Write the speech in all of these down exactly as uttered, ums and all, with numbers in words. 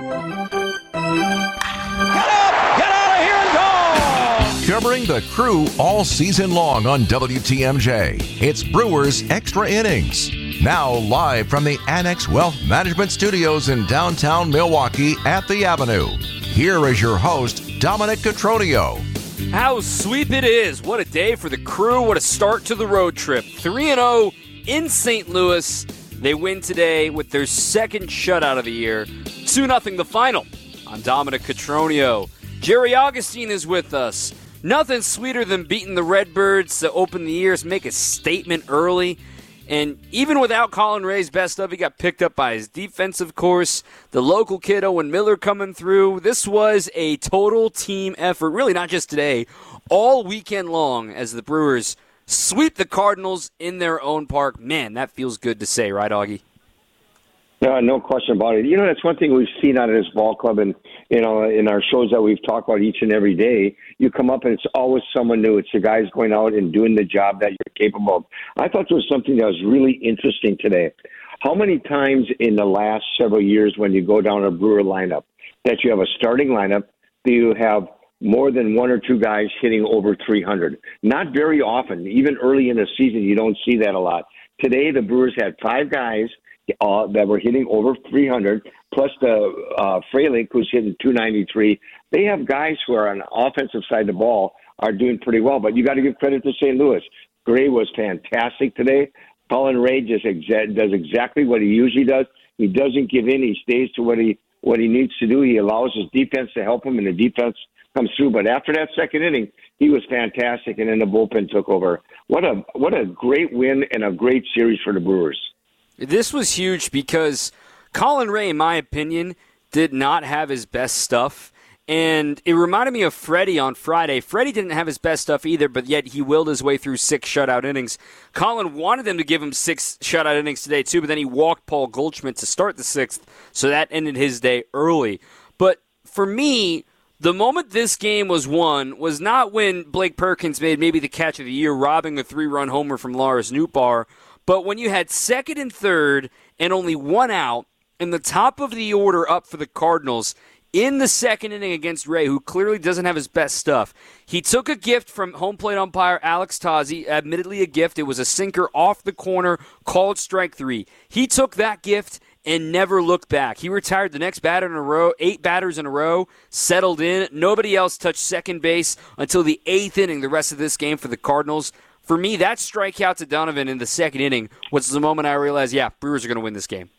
Covering the Crew all season long on W T M J, it's Brewers Extra Innings. Now live from the Annex Wealth Management Studios in downtown Milwaukee at the Avenue. Here is your host, Dominic Cotroneo. How sweet it is. What a day for the Crew. What a start to the road trip. three and oh in Saint Louis. They win today with their second shutout of the year. two nothing the final. I'm Dominic Cotroneo. Jerry Augustine is with us. Nothing sweeter than beating the Redbirds to open the year, make a statement early. And even without Colin Ray's best of, he got picked up by his defensive course. The local kid, Owen Miller, coming through. This was a total team effort, really not just today, all weekend long as the Brewers sweep the Cardinals in their own park. Man, that feels good to say, right, Augie? No, no question about it. You know, that's one thing we've seen out of this ball club, and you know, in our shows that we've talked about each and every day. You come up and it's always someone new. It's the guys going out and doing the job that you're capable of. I thought there was something that was really interesting today. How many times in the last several years, when you go down a Brewer lineup, that you have a starting lineup, that you have more than one or two guys hitting over three hundred? Not very often. Even early in the season, you don't see that a lot. Today, the Brewers had five guys Uh, that were hitting over three hundred, plus the uh, Frelick, who's hitting two ninety-three. They have guys who are on the offensive side of the ball are doing pretty well, but you got to give credit to Saint Louis. Gray was fantastic today. Colin Ray just exa- does exactly what he usually does. He doesn't give in. He stays to what he what he needs to do. He allows his defense to help him, and the defense comes through. But after that second inning, he was fantastic, and then the bullpen took over. What a what a great win and a great series for the Brewers. This was huge because Colin Ray, in my opinion, did not have his best stuff. And it reminded me of Freddie on Friday. Freddie didn't have his best stuff either, but yet he willed his way through six shutout innings. Colin wanted them to give him six shutout innings today, too, but then he walked Paul Goldschmidt to start the sixth, so that ended his day early. But for me, the moment this game was won was not when Blake Perkins made maybe the catch of the year, robbing a three-run homer from Lars Nootbaar, but when you had second and third and only one out, and the top of the order up for the Cardinals in the second inning against Ray, who clearly doesn't have his best stuff, he took a gift from home plate umpire Alex Tazi, admittedly a gift. It was a sinker off the corner, called strike three. He took that gift and never looked back. He retired the next batter in a row, eight batters in a row, settled in. Nobody else touched second base until the eighth inning the rest of this game for the Cardinals. For me, that strikeout to Donovan in the second inning was the moment I realized, yeah, Brewers are going to win this game.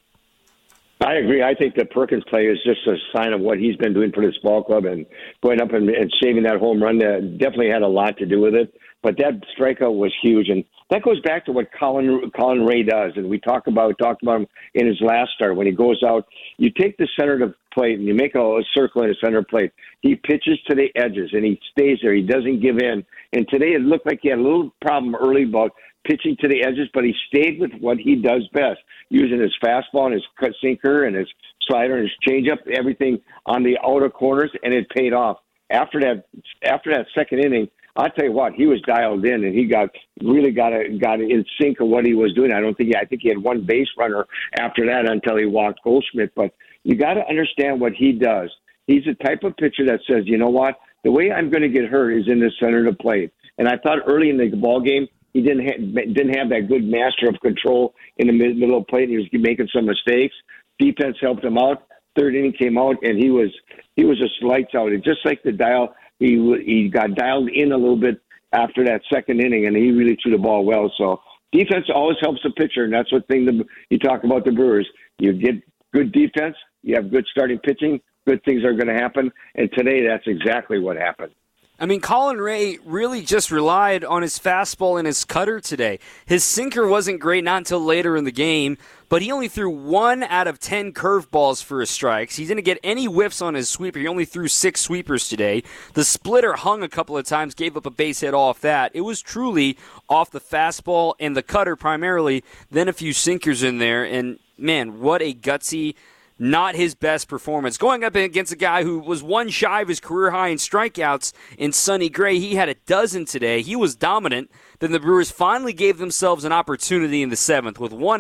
I agree. I think the Perkins play is just a sign of what he's been doing for this ball club, and going up and, and saving that home run uh, definitely had a lot to do with it. But that strikeout was huge, and that goes back to what Colin Colin Ray does. And we talk about talked about him in his last start when he goes out. You take the center of the plate and you make a, a circle in the center plate. He pitches to the edges and he stays there. He doesn't give in. And today it looked like he had a little problem early about pitching to the edges, but he stayed with what he does best, using his fastball and his cut sinker and his slider and his changeup, everything on the outer corners, and it paid off. After that, after that second inning, I'll tell you what, he was dialed in, and he got really got a, got in sync of what he was doing. I don't think he, I think he had one base runner after that until he walked Goldschmidt. But you got to understand what he does. He's the type of pitcher that says, you know what, the way I'm going to get hurt is in the center of the plate. And I thought early in the ball game he didn't ha- didn't have that good master of control in the mid- middle of the plate. He was making some mistakes. Defense helped him out. Third inning came out, and he was he was just lights out. And just like the dial. He he got dialed in a little bit after that second inning, and he really threw the ball well. So defense always helps a pitcher, and that's what thing the, you talk about the Brewers. You get good defense, you have good starting pitching, good things are going to happen. And today, that's exactly what happened. I mean, Colin Ray really just relied on his fastball and his cutter today. His sinker wasn't great, not until later in the game, but he only threw one out of ten curveballs for his strikes. He didn't get any whiffs on his sweeper. He only threw six sweepers today. The splitter hung a couple of times, gave up a base hit off that. It was truly off the fastball and the cutter primarily, then a few sinkers in there. And, man, what a gutsy, not his best performance. Going up against a guy who was one shy of his career high in strikeouts in Sonny Gray. He had a dozen today. He was dominant. Then the Brewers finally gave themselves an opportunity in the seventh. With one out,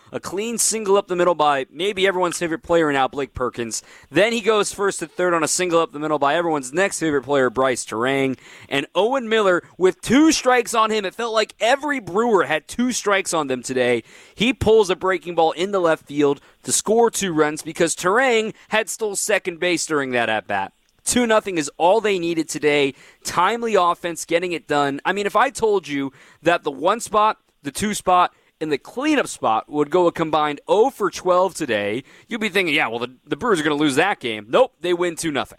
a clean single up the middle by maybe everyone's favorite player now, Blake Perkins. Then he goes first to third on a single up the middle by everyone's next favorite player, Bryce Turang. And Owen Miller, with two strikes on him, it felt like every Brewer had two strikes on them today. He pulls a breaking ball in the left field to score two runs because Turang had stole second base during that at-bat. two nothing is all they needed today. Timely offense, getting it done. I mean, if I told you that the one spot, the two spot, and the cleanup spot would go a combined oh for twelve today, you'd be thinking, yeah, well, the, the Brewers are going to lose that game. Nope, they win two nothing.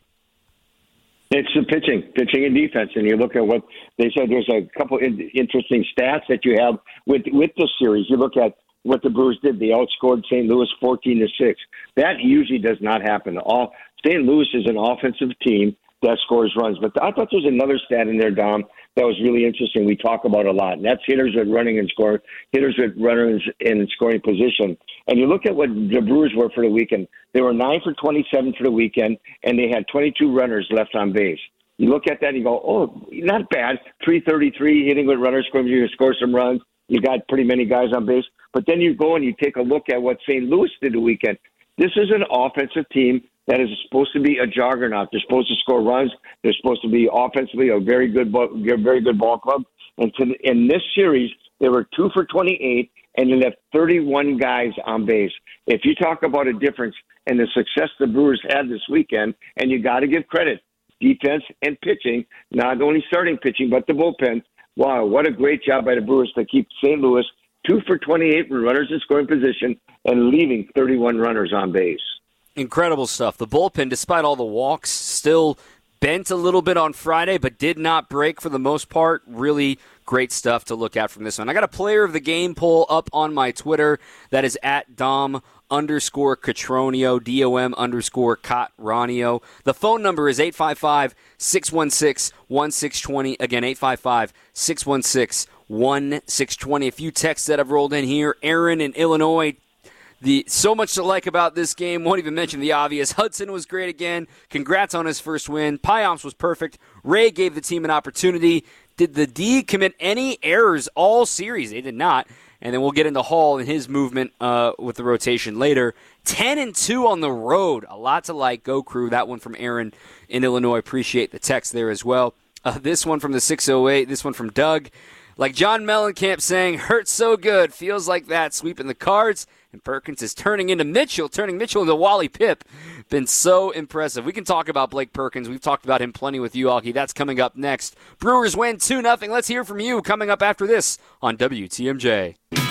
It's the pitching, pitching and defense. And you look at what they said, there's a couple in, interesting stats that you have with, with this series. You look at what the Brewers did. They outscored Saint Louis fourteen to six. That usually does not happen. All Saint Louis is an offensive team that scores runs. But I thought there was another stat in there, Dom, that was really interesting. We talk about a lot, and that's hitters with running and scoring, hitters with runners in scoring position. And you look at what the Brewers were for the weekend. They were nine for twenty-seven for the weekend, and they had twenty-two runners left on base. You look at that and you go, oh, not bad. three thirty-three hitting with runners scoring. You score some runs. You got pretty many guys on base. But then you go and you take a look at what Saint Louis did the weekend. This is an offensive team that is supposed to be a juggernaut. They're supposed to score runs. They're supposed to be offensively a very good, ball, very good ball club. And to, in this series, they were two for twenty-eight, and they left thirty-one guys on base. If you talk about a difference in the success the Brewers had this weekend, and you got to give credit, defense and pitching, not only starting pitching but the bullpen. Wow, what a great job by the Brewers to keep Saint Louis two for twenty-eight with runners in scoring position and leaving thirty-one runners on base. Incredible stuff. The bullpen, despite all the walks, still bent a little bit on Friday, but did not break for the most part. Really great stuff to look at from this one. I got a player of the game poll up on my Twitter. That is at Dom underscore Catronio, D O M underscore Catronio. The phone number is eight five five, six one six, one six two zero. Again, eight five five, six one six, one six two zero. A few texts that have rolled in here. Aaron in Illinois. The so much to like about this game. Won't even mention the obvious. Hudson was great again. Congrats on his first win. Payamps was perfect. Ray gave the team an opportunity. Did the D commit any errors all series? They did not. And then we'll get into Hall and his movement uh, with the rotation later. ten and two on the road. A lot to like. Go Crew. That one from Aaron in Illinois. Appreciate the text there as well. Uh, this one from the six oh eight. This one from Doug. Like John Mellencamp saying, hurts so good. Feels like that. Sweeping the cards. And Perkins is turning into Mitchell, turning Mitchell into Wally Pipp. Been so impressive. We can talk about Blake Perkins. We've talked about him plenty with you, Augie. That's coming up next. Brewers win two nothing. Let's hear from you coming up after this on W T M J.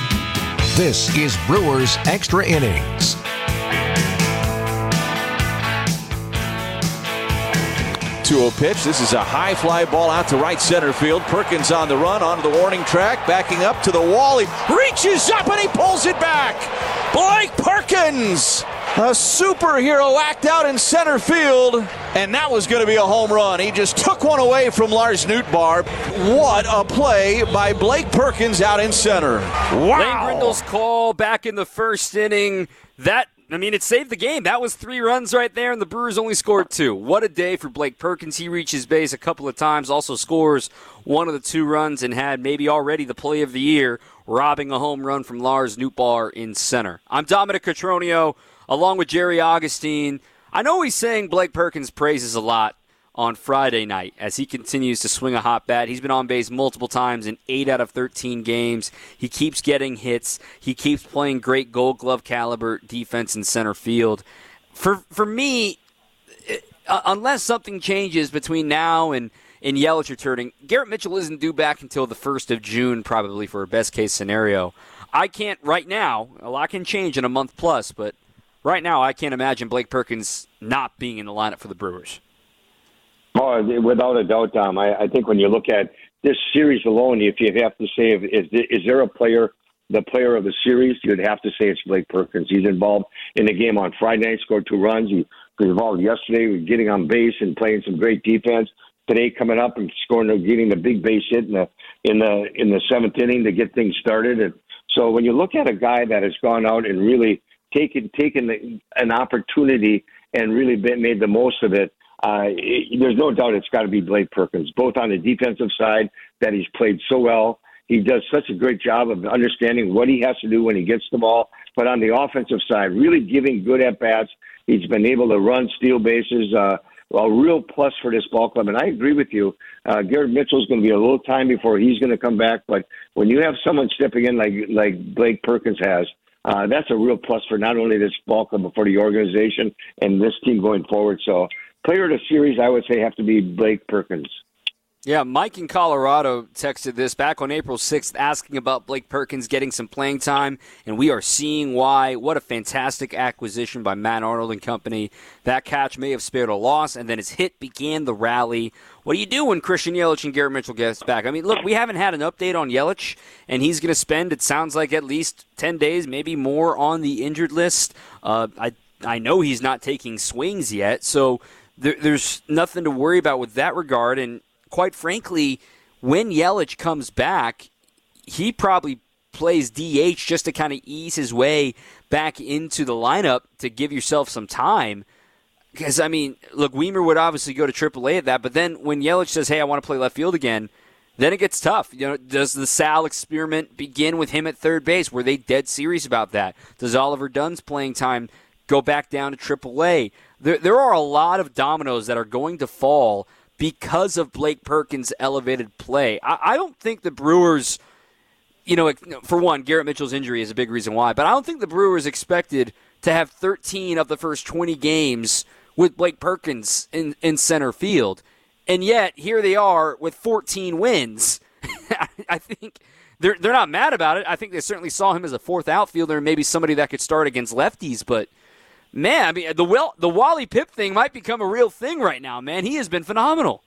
This is Brewers Extra Innings. two oh pitch. This is a high fly ball out to right center field. Perkins on the run, onto the warning track, backing up to the wall. He reaches up and he pulls it back. Blake Perkins, a superhero act out in center field, and that was going to be a home run. He just took one away from Lars Nootbaar. What a play by Blake Perkins out in center. Wow. Lane Grindle's call back in the first inning. That I mean, it saved the game. That was three runs right there, and the Brewers only scored two. What a day for Blake Perkins. He reaches base a couple of times, also scores one of the two runs, and had maybe already the play of the year, robbing a home run from Lars Nootbaar in center. I'm Dominic Catronio, along with Jerry Augustine. I know he's saying Blake Perkins praises a lot on Friday night as he continues to swing a hot bat. He's been on base multiple times in eight out of thirteen games. He keeps getting hits. He keeps playing great Gold Glove caliber defense in center field. For for me, uh, unless something changes between now and, and Yelich returning, Garrett Mitchell isn't due back until the first of June probably for a best-case scenario. I can't right now, a lot can change in a month plus, but right now I can't imagine Blake Perkins not being in the lineup for the Brewers. Oh, without a doubt, Dom. I, I think when you look at this series alone, if you have to say, if, is, is there a player, the player of the series, you'd have to say it's Blake Perkins. He's involved in the game on Friday night, scored two runs. He was involved yesterday with getting on base and playing some great defense. Today, coming up and scoring, getting the big base hit in the in the in the seventh inning to get things started. And so, when you look at a guy that has gone out and really taken taken the, an opportunity and really been, made the most of it. Uh, it, there's no doubt it's got to be Blake Perkins, both on the defensive side that he's played so well. He does such a great job of understanding what he has to do when he gets the ball but on the offensive side, really giving good at-bats. He's been able to run, steal bases, uh, a real plus for this ball club. And I agree with you. Uh, Garrett Mitchell's going to be a little time before he's going to come back. But when you have someone stepping in like like Blake Perkins has, uh, that's a real plus for not only this ball club, but for the organization and this team going forward. So player of the series, I would say, have to be Blake Perkins. Yeah, Mike in Colorado texted this back on April sixth asking about Blake Perkins getting some playing time, and we are seeing why. What a fantastic acquisition by Matt Arnold and company. That catch may have spared a loss, and then his hit began the rally. What do you do when Christian Yelich and Garrett Mitchell gets back? I mean, look, we haven't had an update on Yelich, and he's going to spend, it sounds like, at least ten days, maybe more, on the injured list. Uh, I, I know he's not taking swings yet, so there, there's nothing to worry about with that regard, and quite frankly, when Yelich comes back, he probably plays D H just to kind of ease his way back into the lineup to give yourself some time. Because, I mean, look, Weimer would obviously go to triple A at that, but then when Yelich says, hey, I want to play left field again, then it gets tough. You know, does the Sal experiment begin with him at third base? Were they dead serious about that? Does Oliver Dunn's playing time go back down to triple A? There, there are a lot of dominoes that are going to fall because of Blake Perkins' elevated play. I, I don't think the Brewers, you know, for one, Garrett Mitchell's injury is a big reason why, but I don't think the Brewers expected to have thirteen of the first twenty games with Blake Perkins in, in center field. And yet, here they are with fourteen wins. I think they're, they're not mad about it. I think they certainly saw him as a fourth outfielder and maybe somebody that could start against lefties, but man, I mean, the Will, the Wally Pipp thing might become a real thing right now, man. He has been phenomenal.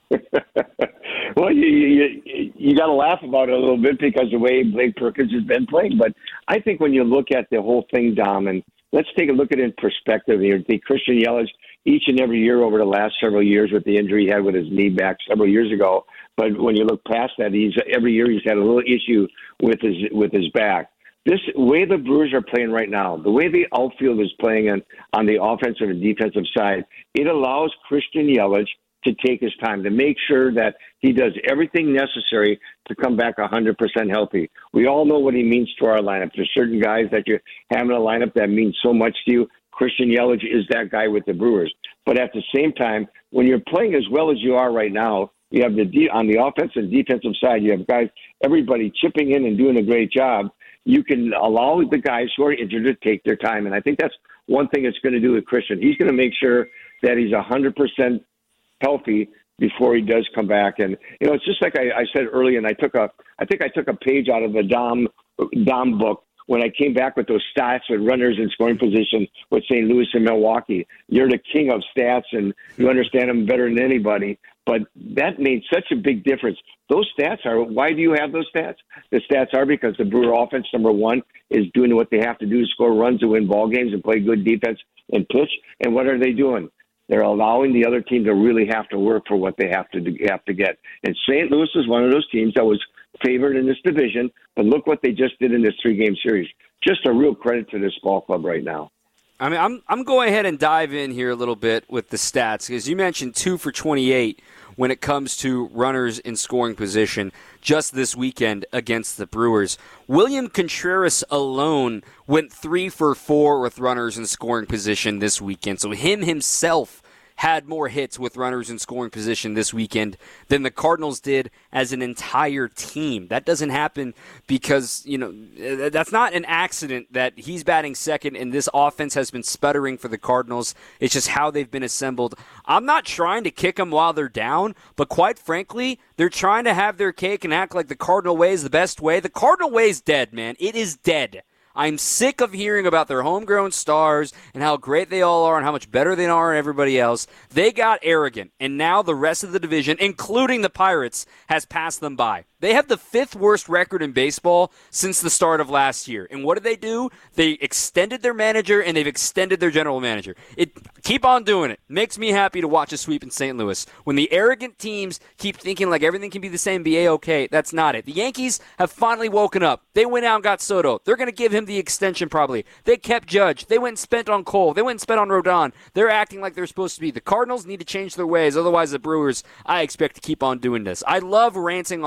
Well, you you, you got to laugh about it a little bit because the way Blake Perkins has been playing. But I think when you look at the whole thing, Dom, and let's take a look at it in perspective here. The Christian Yelich, each and every year over the last several years with the injury he had with his knee back several years ago. But when you look past that, he's every year he's had a little issue with his with his back. This way the Brewers are playing right now, the way the outfield is playing on, on the offensive and defensive side, it allows Christian Yelich to take his time, to make sure that he does everything necessary to come back one hundred percent healthy. We all know what he means to our lineup. There's certain guys that you have in a lineup that mean so much to you. Christian Yelich is that guy with the Brewers. But at the same time, when you're playing as well as you are right now, you have the de- on the offensive and defensive side, you have guys, everybody chipping in and doing a great job. You can allow the guys who are injured to take their time. And I think that's one thing it's going to do with Christian. He's going to make sure that he's one hundred percent healthy before he does come back. And, you know, it's just like I, I said earlier, and I took a, I think I took a page out of the Dom, Dom book when I came back with those stats with runners in scoring position with Saint Louis and Milwaukee. You're the king of stats, and you understand them better than anybody. But that made such a big difference. Those stats are, why do you have those stats? The stats are because the Brewer offense, number one, is doing what they have to do to score runs to win ball games and play good defense and pitch. And what are they doing? They're allowing the other team to really have to work for what they have to do, have to get. And Saint Louis is one of those teams that was favored in this division, but look what they just did in this three-game series. Just a real credit to this ball club right now. I mean, I'm I'm going ahead and dive in here a little bit with the stats because you mentioned two for twenty-eight when it comes to runners in scoring position just this weekend against the Brewers. William Contreras alone went three for four with runners in scoring position this weekend. So him himself had more hits with runners in scoring position this weekend than the Cardinals did as an entire team. That doesn't happen because, you know, that's not an accident that he's batting second and this offense has been sputtering for the Cardinals. It's just how they've been assembled. I'm not trying to kick them while they're down, but quite frankly, they're trying to have their cake and act like the Cardinal way is the best way. The Cardinal way is dead, man. It is dead. I'm sick of hearing about their homegrown stars and how great they all are and how much better they are than everybody else. They got arrogant, and now the rest of the division, including the Pirates, has passed them by. They have the fifth worst record in baseball since the start of last year. And what did they do? They extended their manager, and they've extended their general manager. It keep on doing it. Makes me happy to watch a sweep in Saint Louis. When the arrogant teams keep thinking like everything can be the same, be A-okay, that's not it. The Yankees have finally woken up. They went out and got Soto. They're going to give him the extension probably. They kept Judge. They went and spent on Cole. They went and spent on Rodon. They're acting like they're supposed to be. The Cardinals need to change their ways. Otherwise, the Brewers, I expect to keep on doing this. I love ranting on the Cardinals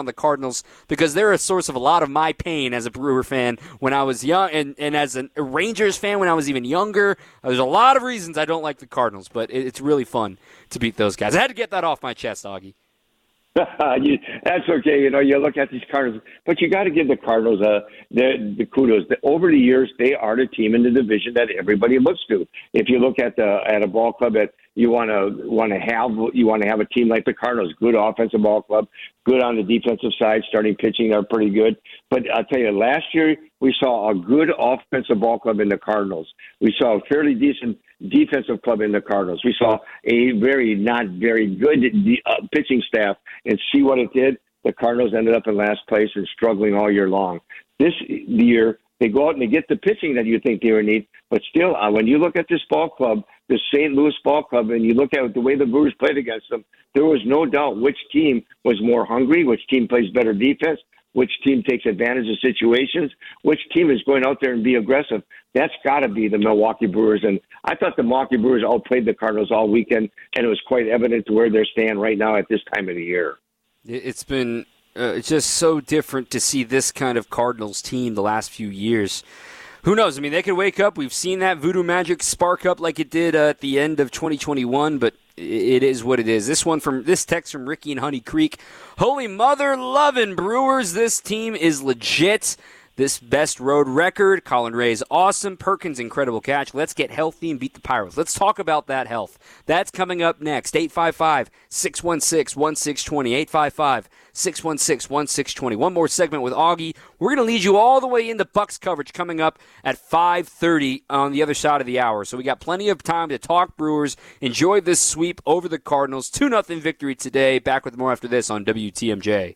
Cardinals because they're a source of a lot of my pain as a Brewer fan when I was young, and, and as a Rangers fan when I was even younger. There's a lot of reasons I don't like the Cardinals, but it, it's really fun to beat those guys. I had to get that off my chest, Augie. you, that's okay. You know, you look at these Cardinals, but you got to give the Cardinals uh, the, the kudos. The, over the years, they are the team in the division that everybody looks to. If you look at the at a ball club that you want to want to have, you want to have a team like the Cardinals, good offensive ball club, good on the defensive side, starting pitching, they're pretty good. But I'll tell you, last year we saw a good offensive ball club in the Cardinals. We saw a fairly decent defensive club in the Cardinals. We saw a very not very good uh, pitching staff, and see what it did. The Cardinals ended up in last place and struggling all year long. This year, they go out and they get the pitching that you think they would need, but still, uh, when you look at this ball club, the Saint Louis ball club, and you look at the way the Brewers played against them, there was no doubt which team was more hungry, which team plays better defense, which team takes advantage of situations, which team is going out there and be aggressive. That's got to be the Milwaukee Brewers. And I thought the Milwaukee Brewers outplayed the Cardinals all weekend, and it was quite evident to where they're standing right now at this time of the year. It's been uh, just so different to see this kind of Cardinals team the last few years. Who knows? I mean, they could wake up. We've seen that voodoo magic spark up like it did uh, at the end of twenty twenty-one, but it is what it is. This one from this text from Ricky in Honey Creek. Holy mother loving Brewers. This team is legit. This best road record. Colin Ray is awesome. Perkins, incredible catch. Let's get healthy and beat the Pirates. Let's talk about that health. That's coming up next. eight five five, six one six, one six two zero. eight five five, six one six, one six two zero. One more segment with Augie. We're going to lead you all the way into Bucks coverage coming up at five thirty on the other side of the hour. So we got plenty of time to talk Brewers. Enjoy this sweep over the Cardinals. two nothing victory today. Back with more after this on W T M J.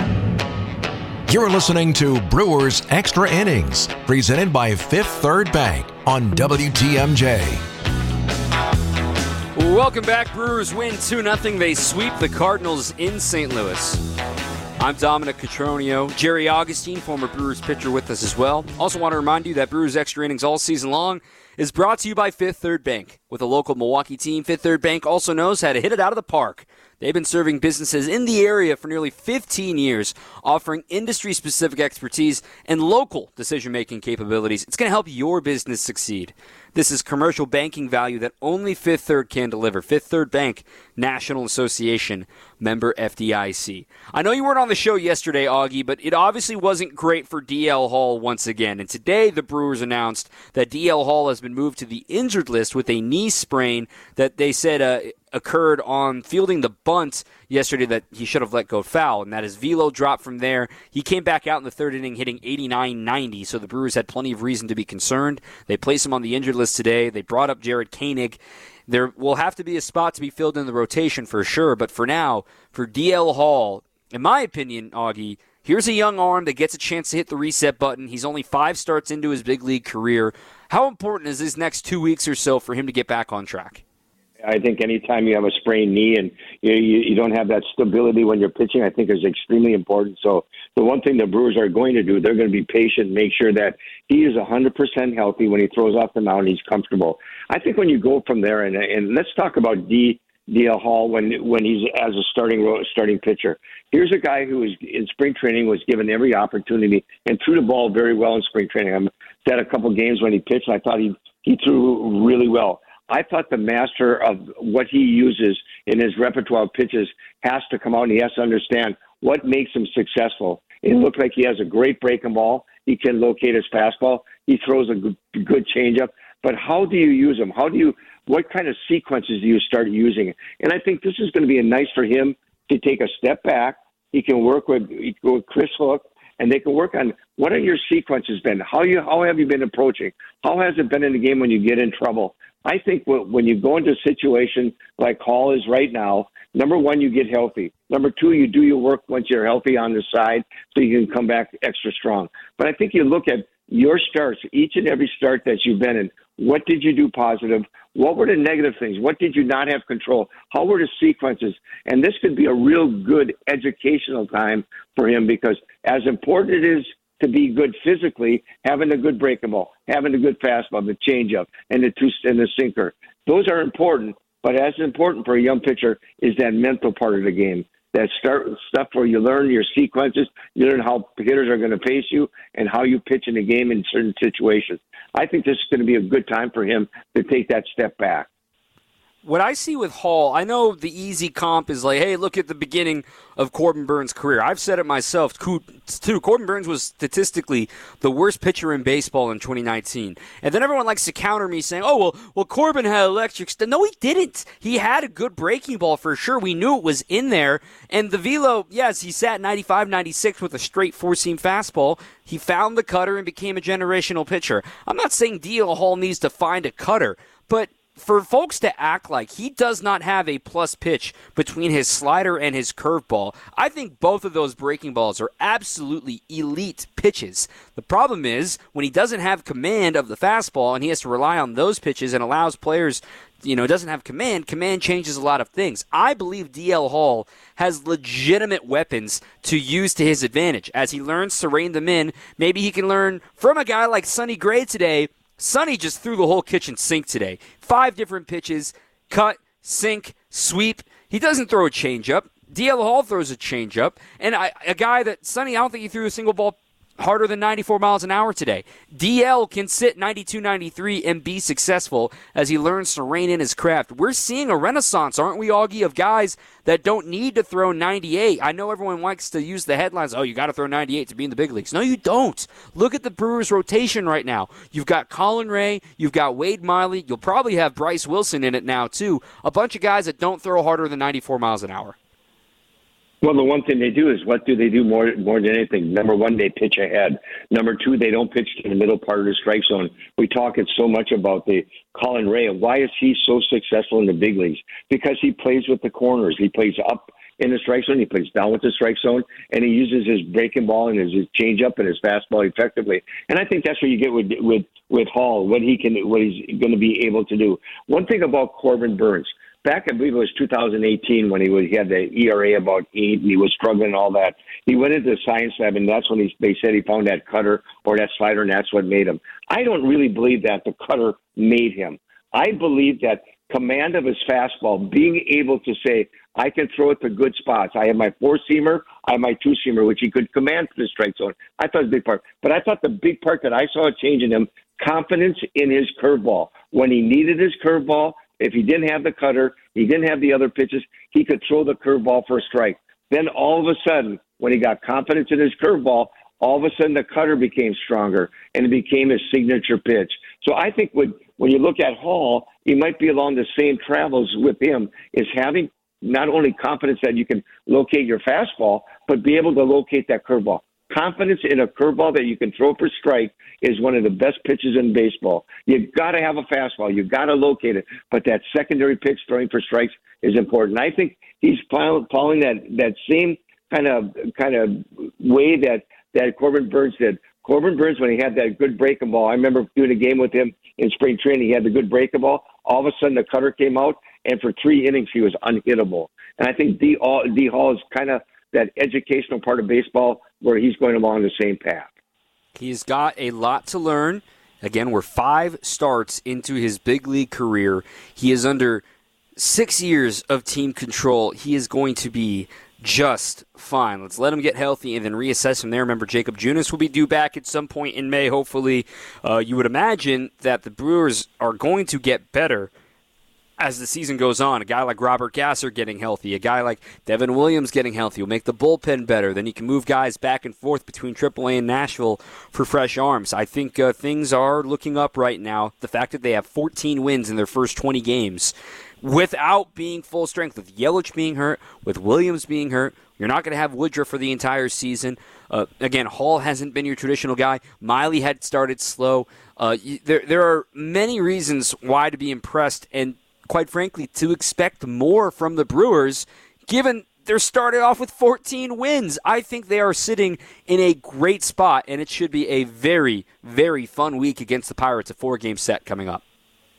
You're listening to Brewers Extra Innings, presented by Fifth Third Bank on W T M J. Welcome back. Brewers win two nothing. They sweep the Cardinals in Saint Louis. I'm Dominic Cotroneo. Jerry Augustine, former Brewers pitcher, with us as well. Also want to remind you that Brewers Extra Innings all season long is brought to you by Fifth Third Bank. With a local Milwaukee team, Fifth Third Bank also knows how to hit it out of the park. They've been serving businesses in the area for nearly fifteen years, offering industry-specific expertise and local decision-making capabilities. It's going to help your business succeed. This is commercial banking value that only Fifth Third can deliver. Fifth Third Bank, National Association, member F D I C. I know you weren't on the show yesterday, Augie, but it obviously wasn't great for D L Hall once again. And today the Brewers announced that D L Hall has been moved to the injured list with a knee sprain that they said uh, occurred on fielding the bunt yesterday that he should have let go foul, and that his velo dropped from there. He came back out in the third inning hitting eighty-nine ninety, so the Brewers had plenty of reason to be concerned. They placed him on the injured list today. They brought up Jared Koenig. There will have to be a spot to be filled in the rotation for sure, but for now, for D L Hall, in my opinion, Augie, here's a young arm that gets a chance to hit the reset button. He's only five starts into his big league career. How important is this next two weeks or so for him to get back on track? I think anytime you have a sprained knee and you, you, you don't have that stability when you're pitching, I think is extremely important. So the one thing the Brewers are going to do, they're going to be patient, make sure that he is one hundred percent healthy when he throws off the mound, he's comfortable. I think when you go from there, and, and let's talk about D. D L Hall when when he's as a starting starting pitcher. Here's a guy who was in spring training, was given every opportunity and threw the ball very well in spring training. I had a couple games when he pitched, and I thought he he threw really well. I thought the master of what he uses in his repertoire of pitches has to come out, and he has to understand what makes him successful. It looked like he has a great breaking ball. He can locate his fastball. He throws a good, good changeup. But how do you use him? How do you? What kind of sequences do you start using? And I think this is going to be a nice for him to take a step back. He can work with, with Chris Hook, and they can work on what are your sequences been? How you how have you been approaching? How has it been in the game when you get in trouble? I think when you go into a situation like Hall is right now, number one, you get healthy. Number two, you do your work once you're healthy on the side so you can come back extra strong. But I think you look at your starts, each and every start that you've been in. What did you do positive? What were the negative things? What did you not have control? How were the sequences? And this could be a real good educational time for him because as important it is to be good physically, having a good breaking ball, having a good fastball, the changeup, and the two and the sinker. Those are important, but as important for a young pitcher is that mental part of the game. that start stuff where you learn your sequences, you learn how hitters are going to face you, and how you pitch in a game in certain situations. I think this is going to be a good time for him to take that step back. What I see with Hall, I know the easy comp is like, hey, look at the beginning of Corbin Burns' career. I've said it myself, too. Corbin Burns was statistically the worst pitcher in baseball in twenty nineteen. And then everyone likes to counter me saying, oh, well, well, Corbin had electric stuff. No, he didn't. He had a good breaking ball for sure. We knew it was in there. And the velo, yes, he sat ninety-five, ninety-six with a straight four-seam fastball. He found the cutter and became a generational pitcher. I'm not saying D L Hall needs to find a cutter, but for folks to act like he does not have a plus pitch between his slider and his curveball, I think both of those breaking balls are absolutely elite pitches. The problem is when he doesn't have command of the fastball and he has to rely on those pitches and allows players, you know, doesn't have command, command changes a lot of things. I believe D L Hall has legitimate weapons to use to his advantage. As he learns to rein them in, maybe he can learn from a guy like Sonny Gray today. Sonny just threw the whole kitchen sink today. Five different pitches, cut, sink, sweep. He doesn't throw a changeup. D L Hall throws a changeup. And I, a guy that, Sonny, I don't think he threw a single ball harder than ninety-four miles an hour today. D L can sit ninety-two, ninety-three and be successful as he learns to rein in his craft. We're seeing a renaissance, aren't we, Augie, of guys that don't need to throw ninety-eight. I know everyone likes to use the headlines, oh, you got to throw ninety-eight to be in the big leagues. No, you don't. Look at the Brewers' rotation right now. You've got Colin Ray, you've got Wade Miley, you'll probably have Bryce Wilson in it now, too. A bunch of guys that don't throw harder than ninety-four miles an hour. Well, the one thing they do is what do they do more more than anything? Number one, they pitch ahead. Number two, they don't pitch to the middle part of the strike zone. We talk it so much about the Colin Ray. Why is he so successful in the big leagues? Because he plays with the corners. He plays up in the strike zone. He plays down with the strike zone, and he uses his breaking ball and his, his changeup and his fastball effectively. And I think that's what you get with with with Hall, what he can, what he's going to be able to do. One thing about Corbin Burns. Back, I believe it was two thousand eighteen when he was he had the E R A about eight and he was struggling and all that. He went into the science lab, and that's when he, they said he found that cutter or that slider, and that's what made him. I don't really believe that the cutter made him. I believe that command of his fastball, being able to say, I can throw it to good spots. I have my four-seamer, I have my two-seamer, which he could command to the strike zone. I thought it was a big part. But I thought the big part that I saw a change in him, confidence in his curveball. When he needed his curveball, if he didn't have the cutter, he didn't have the other pitches, he could throw the curveball for a strike. Then all of a sudden, when he got confidence in his curveball, all of a sudden the cutter became stronger, and it became his signature pitch. So I think when, when you look at Hall, he might be along the same travels with him, is having not only confidence that you can locate your fastball, but be able to locate that curveball. Confidence in a curveball that you can throw for strike is one of the best pitches in baseball. You've got to have a fastball. You've got to locate it. But that secondary pitch throwing for strikes is important. I think he's following that, that same kind of kind of way that, that Corbin Burns did. Corbin Burns, when he had that good breaking ball, I remember doing a game with him in spring training. He had the good breaking ball. All of a sudden, the cutter came out, and for three innings, he was unhittable. And I think D. D. Hall is kind of that educational part of baseball where he's going along the same path. He's got a lot to learn. Again, we're five starts into his big league career. He is under six years of team control. He is going to be just fine. Let's let him get healthy and then reassess him there. Remember, Jacob Junis will be due back at some point in May, hopefully. Uh, you would imagine that the Brewers are going to get better as the season goes on. A guy like Robert Gasser getting healthy, a guy like Devin Williams getting healthy will make the bullpen better. Then you can move guys back and forth between triple A and Nashville for fresh arms. I think uh, things are looking up right now. The fact that they have fourteen wins in their first twenty games without being full strength, with Yelich being hurt, with Williams being hurt, you're not going to have Woodruff for the entire season. Uh, again, Hall hasn't been your traditional guy. Miley had started slow. Uh, there, there are many reasons why to be impressed, and quite frankly, to expect more from the Brewers, given they're starting off with fourteen wins. I think they are sitting in a great spot, and it should be a very, very fun week against the Pirates, a four-game set coming up.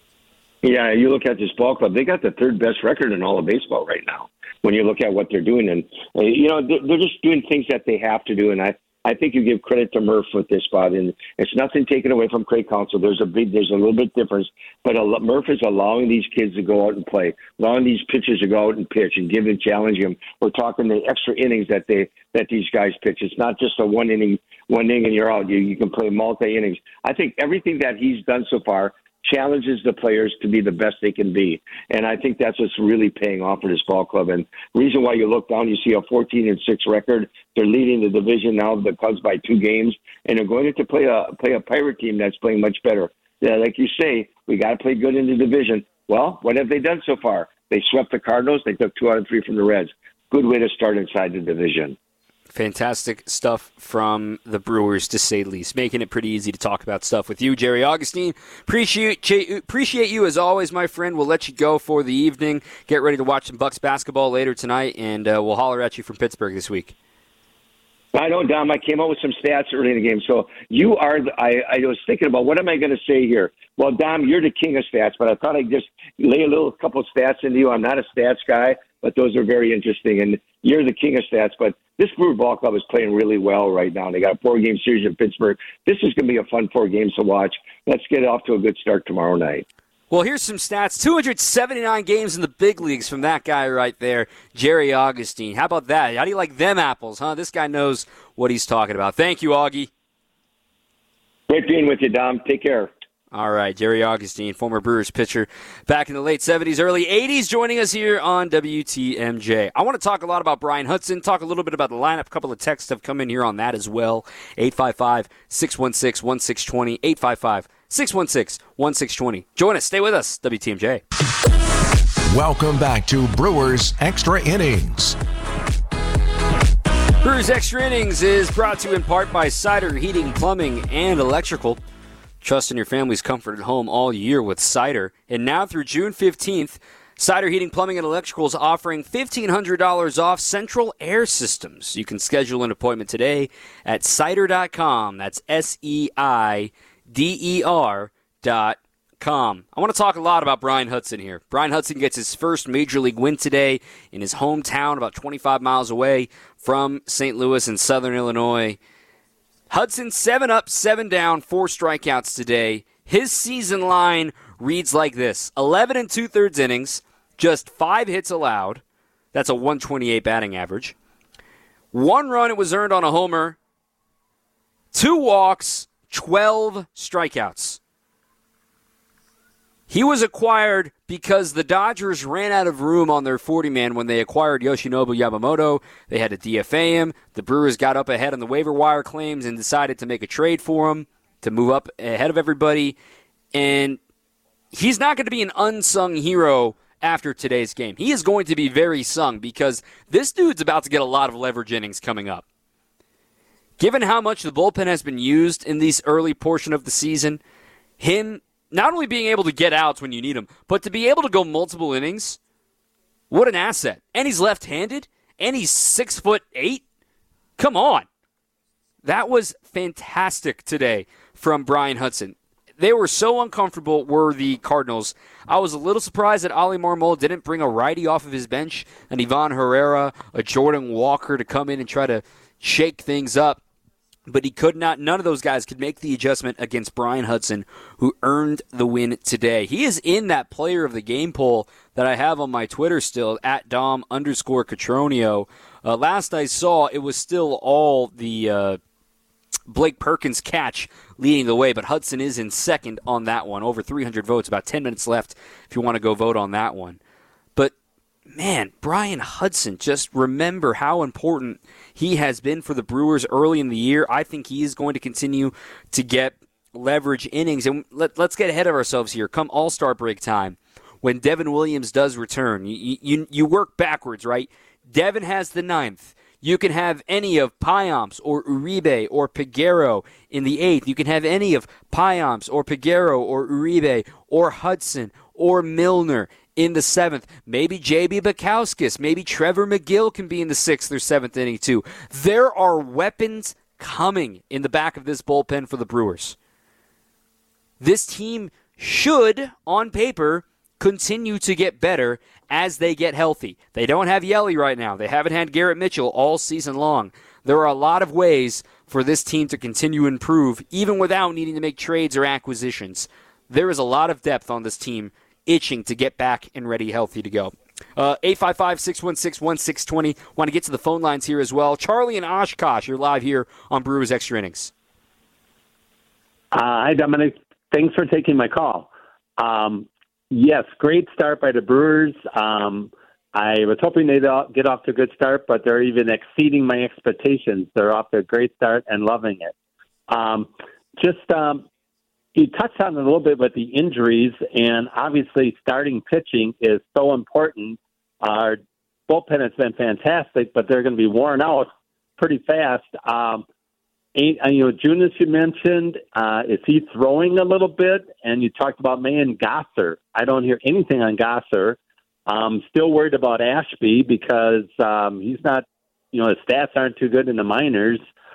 Yeah, you look at this ball club, they got the third best record in all of baseball right now when you look at what they're doing. And, uh, you know, they're, they're just doing things that they have to do, and I, I think you give credit to Murph with this spot, and it's nothing taken away from Craig Counsell. There's a big, there's a little bit difference, but a, Murph is allowing these kids to go out and play, allowing these pitchers to go out and pitch and give and challenge them. We're talking the extra innings that they that these guys pitch. It's not just a one inning, one inning and you're out. You you can play multi innings. I think everything that he's done so far challenges the players to be the best they can be. And I think that's what's really paying off for this ball club. And the reason why you look down, you see a fourteen and six record. They're leading the division now, the Cubs, by two games. And they're going to play a play a Pirate team that's playing much better. Yeah, like you say, we got to play good in the division. Well, what have they done so far? They swept the Cardinals. They took two out of three from the Reds. Good way to start inside the division. Fantastic stuff from the Brewers, to say the least. Making it pretty easy to talk about stuff with you, Jerry Augustine. Appreciate appreciate you as always, my friend. We'll let you go for the evening. Get ready to watch some Bucks basketball later tonight, and uh, we'll holler at you from Pittsburgh this week. I know, Dom. I came up with some stats early in the game. So you are the, I, I was thinking about, what am I going to say here? Well, Dom, you're the king of stats, but I thought I'd just lay a little couple stats into you. I'm not a stats guy, but those are very interesting. And you're the king of stats, but this Brewer Ball Club is playing really well right now. They got a four-game series in Pittsburgh. This is going to be a fun four games to watch. Let's get off to a good start tomorrow night. Well, here's some stats. two hundred seventy-nine games in the big leagues from that guy right there, Jerry Augustine. How about that? How do you like them apples, huh? This guy knows what he's talking about. Thank you, Augie. Great being with you, Dom. Take care. All right, Jerry Augustine, former Brewers pitcher back in the late seventies, early eighties, joining us here on W T M J. I want to talk a lot about Brian Hudson, talk a little bit about the lineup. A couple of texts have come in here on that as well. eight five five, six one six, one six two zero, eight five five, six one six, one six two zero. Join us. Stay with us. W T M J. Welcome back to Brewers Extra Innings. Brewers Extra Innings is brought to you in part by Cider Heating, Plumbing, and Electrical. Trust in your family's comfort at home all year with Cider. And now through June fifteenth, Cider Heating, Plumbing, and Electrical is offering fifteen hundred dollars off central air systems. You can schedule an appointment today at cider dot com. That's S E I D E R dot com. I want to talk a lot about Brian Hudson here. Brian Hudson gets his first major league win today in his hometown, about twenty-five miles away from Saint Louis in southern Illinois. Hudson, seven up, seven down, four strikeouts today. His season line reads like this. eleven and two-thirds innings, just five hits allowed. That's a one twenty-eight batting average. One run, it was earned on a homer. Two walks, twelve strikeouts. He was acquired because the Dodgers ran out of room on their forty-man when they acquired Yoshinobu Yamamoto. They had to D F A him. The Brewers got up ahead on the waiver wire claims and decided to make a trade for him to move up ahead of everybody. And he's not going to be an unsung hero after today's game. He is going to be very sung because this dude's about to get a lot of leverage innings coming up. Given how much the bullpen has been used in this early portion of the season, him not only being able to get outs when you need him, but to be able to go multiple innings, what an asset. And he's left-handed, and he's six foot eight. Come on. That was fantastic today from Brian Hudson. They were so uncomfortable, were the Cardinals. I was a little surprised that Oli Marmol didn't bring a righty off of his bench, an Ivan Herrera, a Jordan Walker to come in and try to shake things up. But he could not. None of those guys could make the adjustment against Brian Hudson, who earned the win today. He is in that player of the game poll that I have on my Twitter still, at Dom underscore Catronio. Uh, last I saw, it was still all the uh, Blake Perkins catch leading the way, but Hudson is in second on that one. Over three hundred votes, about ten minutes left if you want to go vote on that one. But, man, Brian Hudson, just remember how important he has been for the Brewers early in the year. I think he is going to continue to get leverage innings. And let, let's get ahead of ourselves here. Come All-Star break time, when Devin Williams does return, you, you, you work backwards, right? Devin has the ninth. You can have any of Payamps or Uribe or Peguero in the eighth. You can have any of Payamps or Peguero or Uribe or Hudson or Milner in the seventh. Maybe J B Bukowskis. Maybe Trevor McGill can be in the sixth or seventh inning too. There are weapons coming in the back of this bullpen for the Brewers. This team should, on paper, continue to get better as they get healthy. They don't have Yelly right now. They haven't had Garrett Mitchell all season long. There are a lot of ways for this team to continue to improve, even without needing to make trades or acquisitions. There is a lot of depth on this team itching to get back and ready, healthy to go. Uh, eight five five, six one six, one six two zero. Want to get to the phone lines here as well. Charlie and Oshkosh, you're live here on Brewers Extra Innings. Uh, hi, Dominic. Thanks for taking my call. Um, yes, great start by the Brewers. Um, I was hoping they'd get off to a good start, but they're even exceeding my expectations. They're off to a great start and loving it. Um, just um, you touched on it a little bit with the injuries, and obviously starting pitching is so important. Our bullpen has been fantastic, but they're going to be worn out pretty fast. Um, you know, Junis, you mentioned, uh, is he throwing a little bit? And you talked about May and Gosser. I don't hear anything on Gosser. I'm still worried about Ashby because um, he's not, you know, his stats aren't too good in the minors.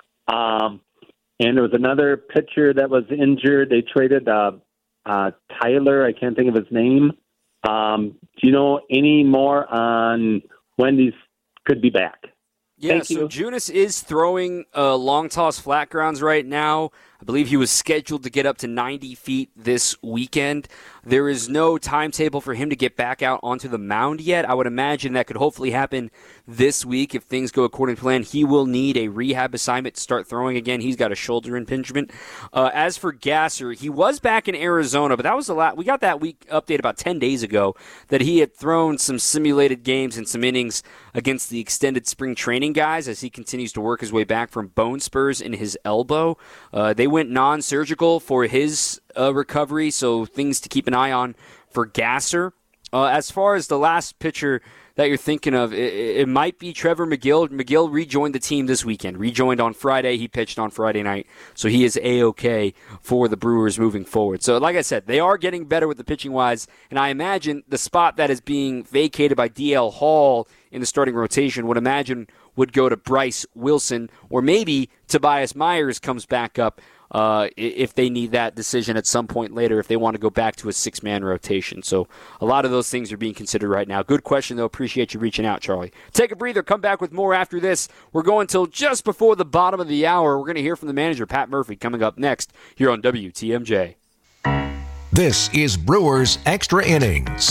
Um, and there was another pitcher that was injured. They traded uh, uh, Tyler. I can't think of his name. Um, do you know any more on when these could be back? Yeah, Thank so you. Junis is throwing uh, long toss flat grounds right now. I believe he was scheduled to get up to ninety feet this weekend. There is no timetable for him to get back out onto the mound yet. I would imagine that could hopefully happen this week if things go according to plan. He will need a rehab assignment to start throwing again. He's got a shoulder impingement. Uh, as for Gasser, he was back in Arizona, but that was a lot. We got that week update about ten days ago that he had thrown some simulated games and some innings against the extended spring training guys as he continues to work his way back from bone spurs in his elbow. Uh, they went non-surgical for his uh, recovery, so things to keep an eye on for Gasser. Uh, as far as the last pitcher that you're thinking of, it, it might be Trevor McGill. McGill rejoined the team this weekend. Rejoined on Friday. He pitched on Friday night, so he is A-okay for the Brewers moving forward. So like I said, they are getting better with the pitching-wise, and I imagine the spot that is being vacated by D L Hall in the starting rotation would imagine would go to Bryce Wilson, or maybe Tobias Myers comes back up uh, if they need that decision at some point later, if they want to go back to a six-man rotation. So a lot of those things are being considered right now. Good question, though. Appreciate you reaching out, Charlie. Take a breather. Come back with more after this. We're going till just before the bottom of the hour. We're going to hear from the manager, Pat Murphy, coming up next here on W T M J. This is Brewers Extra Innings.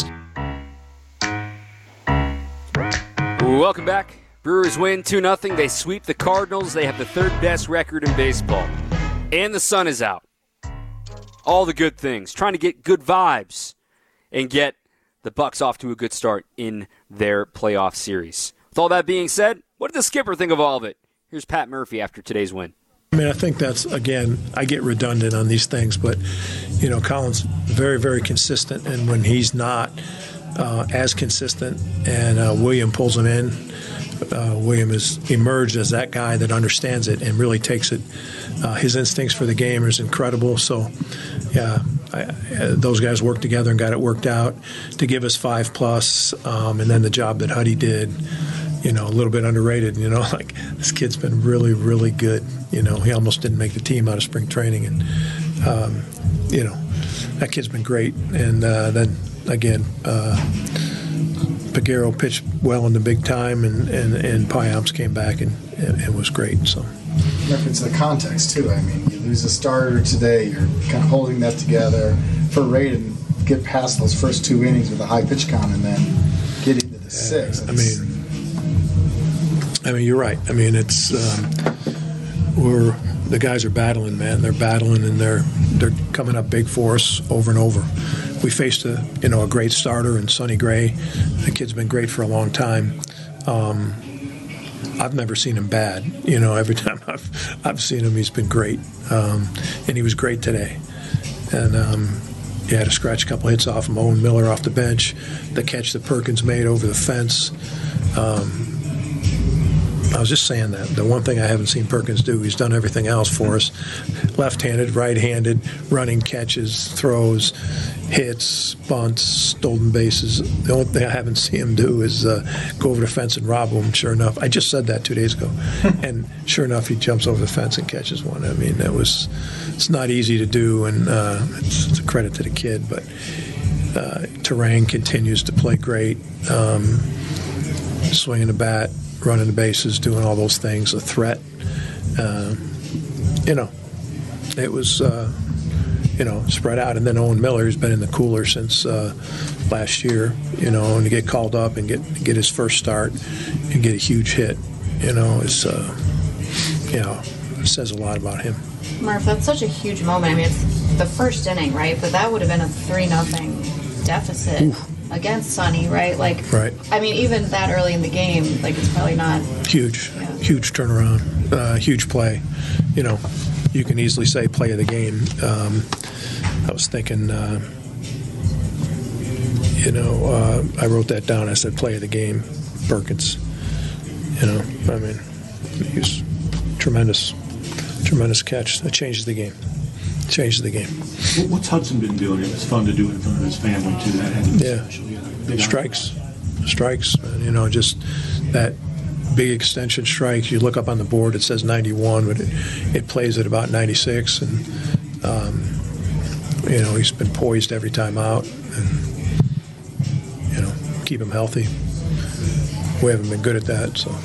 Welcome back. Brewers win two nothing. They sweep the Cardinals. They have the third best record in baseball. And the sun is out. All the good things. Trying to get good vibes and get the Bucks off to a good start in their playoff series. With all that being said, what did the skipper think of all of it? Here's Pat Murphy after today's win. I mean, I think that's, again, I get redundant on these things, but, you know, Colin's very, very consistent. And when he's not uh, as consistent and uh, William pulls him in, Uh, William has emerged as that guy that understands it and really takes it. Uh, his instincts for the game is incredible. So, yeah, I, I, those guys worked together and got it worked out to give us five plus. Um, and then the job that Huddy did, you know, a little bit underrated. You know, like this kid's been really, really good. You know, he almost didn't make the team out of spring training, and um, you know, that kid's been great. And uh, then again. Uh, Peguero pitched well in the big time, and, and, and Payamps came back and, and, and was great. So, reference the context too. I mean, you lose a starter today, you're kind of holding that together. For Ray to get past those first two innings with a high pitch count and then get into the six. I mean, I mean, you're right. I mean, it's um, we're the guys are battling, man. They're battling, and they're they're coming up big for us over and over. We faced a you know a great starter in Sonny Gray. The kid's been great for a long time. Um, I've never seen him bad. You know, every time I've I've seen him, he's been great, um, and he was great today. And um, he had to scratch a couple hits off him. Owen Miller off the bench, the catch that Perkins made over the fence. Um, I was just saying that. The one thing I haven't seen Perkins do, he's done everything else for us. Left-handed, right-handed, running catches, throws, hits, bunts, stolen bases. The only thing I haven't seen him do is uh, go over the fence and rob him, sure enough. I just said that two days ago. And sure enough, he jumps over the fence and catches one. I mean, that was it's not easy to do, and uh, it's, it's a credit to the kid. But uh, Terang continues to play great, um, swinging the bat, running the bases, doing all those things, a threat. Uh, you know, it was, uh, you know, spread out. And then Owen Miller has been in the cooler since uh, last year, you know, and to get called up and get get his first start and get a huge hit, you know, is, uh, you know, it says a lot about him. Murph, that's such a huge moment. I mean, it's the first inning, right? But that would have been a three nothing deficit Oof. against Sonny, right? Like, right. I mean, even that early in the game, like, it's probably not huge, yeah. huge turnaround, uh, huge play. You know, you can easily say play of the game. Um, I was thinking, uh, you know, uh, I wrote that down. I said play of the game, Perkins. You know, I mean, he was tremendous. Tremendous catch. That changes the game. Changes the game. What's Hudson been doing? It was fun to do it in front of his family, too. That had to be yeah. special. Yeah. Strikes. Strikes. And, you know, just that big extension strike. You look up on the board, it says ninety-one, but it, it plays at about ninety-six. And, um, you know, he's been poised every time out. And, you know, keep him healthy. We haven't been good at that, so.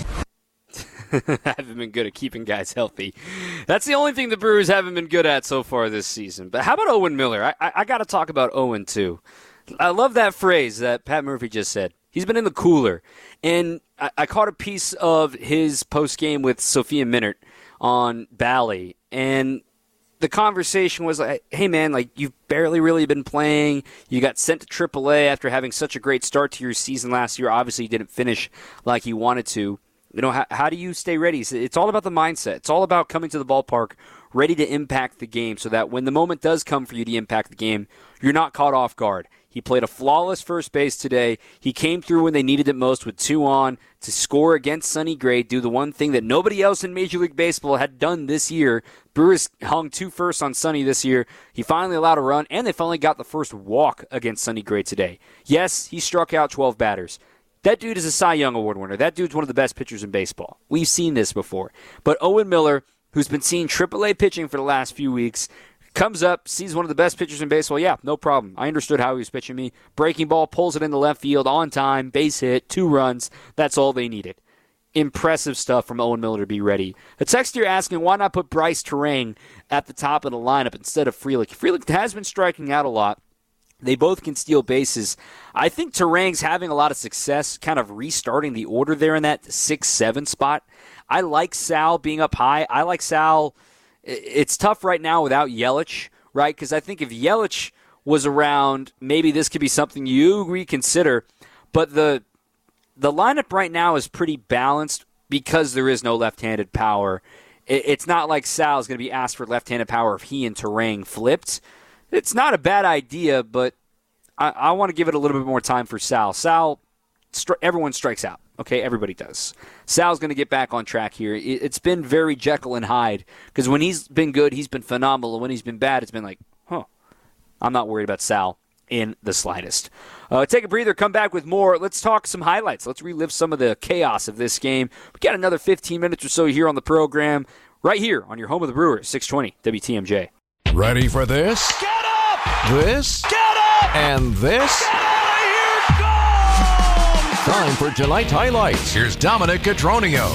haven't been good at keeping guys healthy. That's the only thing the Brewers haven't been good at so far this season. But how about Owen Miller? I, I, I got to talk about Owen, too. I love that phrase that Pat Murphy just said. He's been in the cooler. And I, I caught a piece of his post-game with Sophia Minnaert on Bally. And the conversation was like, hey, man, like you've barely really been playing. You got sent to triple A after having such a great start to your season last year. Obviously, you didn't finish like you wanted to. You know, how, how do you stay ready? It's all about the mindset. It's all about coming to the ballpark ready to impact the game so that when the moment does come for you to impact the game, you're not caught off guard. He played a flawless first base today. He came through when they needed it most with two on to score against Sonny Gray, do the one thing that nobody else in Major League Baseball had done this year. Brewers hung two firsts on Sonny this year. He finally allowed a run, and they finally got the first walk against Sonny Gray today. Yes, he struck out twelve batters. That dude is a Cy Young Award winner. That dude's one of the best pitchers in baseball. We've seen this before. But Owen Miller, who's been seeing triple A pitching for the last few weeks, comes up, sees one of the best pitchers in baseball. Yeah, no problem. I understood how he was pitching me. Breaking ball, pulls it in the left field on time, base hit, two runs. That's all they needed. Impressive stuff from Owen Miller to be ready. A text here asking why not put Bryce Terang at the top of the lineup instead of Frelick. Frelick has been striking out a lot. They both can steal bases. I think Terang's having a lot of success kind of restarting the order there in that six seven spot. I like Sal being up high. I like Sal. It's tough right now without Yelich, right? Because I think if Yelich was around, maybe this could be something you reconsider. But the the lineup right now is pretty balanced because there is no left-handed power. It's not like Sal's going to be asked for left-handed power if he and Terang flipped. It's not a bad idea, but I, I want to give it a little bit more time for Sal. Sal, stri- everyone strikes out. Okay, everybody does. Sal's going to get back on track here. It, it's been very Jekyll and Hyde because when he's been good, he's been phenomenal. When he's been bad, it's been like, huh, I'm not worried about Sal in the slightest. Uh, take a breather, come back with more. Let's talk some highlights. Let's relive some of the chaos of this game. We got another fifteen minutes or so here on the program, right here on your home of the Brewers, six twenty W T M J. Ready for this? Get up! This? Get up! And this? Get out of here! Go! Time for tonight's highlights. Here's Dominic Cotroneo.